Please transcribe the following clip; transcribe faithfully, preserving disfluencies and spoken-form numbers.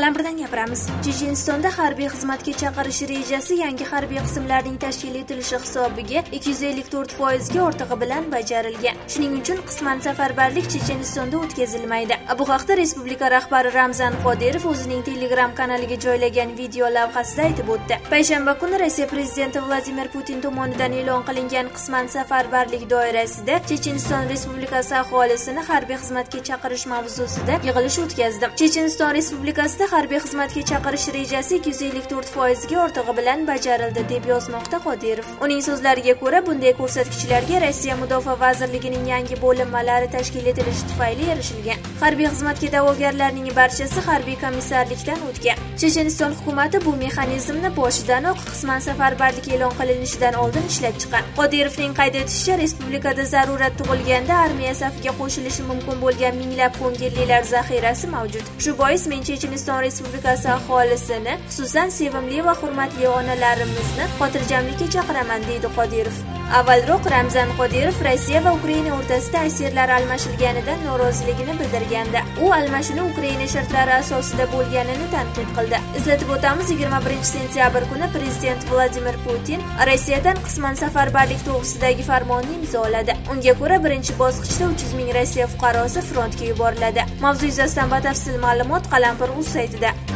Qalampirdan gapiramiz. Chechenistonda harbiy xizmatga chaqirish rejasi yangi harbiy qismlarning tashkil etilishi hisobiga ikki yuz ellik to'rt foiz ga ortig'i bilan bajarilgan. Shuning uchun qisman safarbarlik Chechenistonda o'tkazilmaydi. Bu haqda respublika rahbari Ramzan Qodirov o'zining Telegram kanaliga joylagan video lavhasida aytib o'tdi. Payshanba kuni Rossiya prezidenti Vladimir Putin tomonidan e'lon qilingan qisman safarbarlik doirasida Checheniston respublikasi aholisini harbiy xizmatga chaqirish mavzusida yig'ilish o'tkazdi. Checheniston respublikasida harbiy xizmatga chaqirish rejasi ikki yuz ellik to'rt foiz ga ortig'i bilan bajarildi deb yozmoqda Qodirov. Uning so'zlariga ko'ra, bunday ko'rsatkichlarga Rossiya Mudofaa vazirligining yangi bo'linmalari tashkil etilishi tufayli erishilgan. Harbiy xizmatga da'vogarlarning barchasi harbiy komissarlikdan o'tgan. Checheniston hukumati bu mexanizmni boshidanoq qisman safarbarlik e'lon qilinishidan oldin ishlab chiqqan. Qodirovning qayd etishicha, respublikada zarurat tug'ilganda armiya safiga qo'shilishi mumkin bo'lgan minglab ko'ngillilar zaxirasi mavjud. Shu bois men Checheniston respublikasi aholisini, xususan sevimli va hurmatli onalarimizni xotirjamlikka chaqiraman, deydi Qodirov. Avvalroq Ramzan Qodirov Rossiya va Ukraina o'rtasida asirlar almashilganidan noroziligini bildirganda, u almashinuv Ukraina shartlari asosida bo'lganini tanqid qildi. Eslatib o'tamiz, yigirma birinchi sentyabr kuni prezident Vladimir Putin Rossiyadan qisman safarbarlik to'g'risidagi farmonni imzoladi. Unga ko'ra, birinchi bosqichda uch yuz ming Rossiya fuqarosi frontga yuboriladi. Mavzu yuzasidan batafsil ma'lumot Qalampir.uz saytida.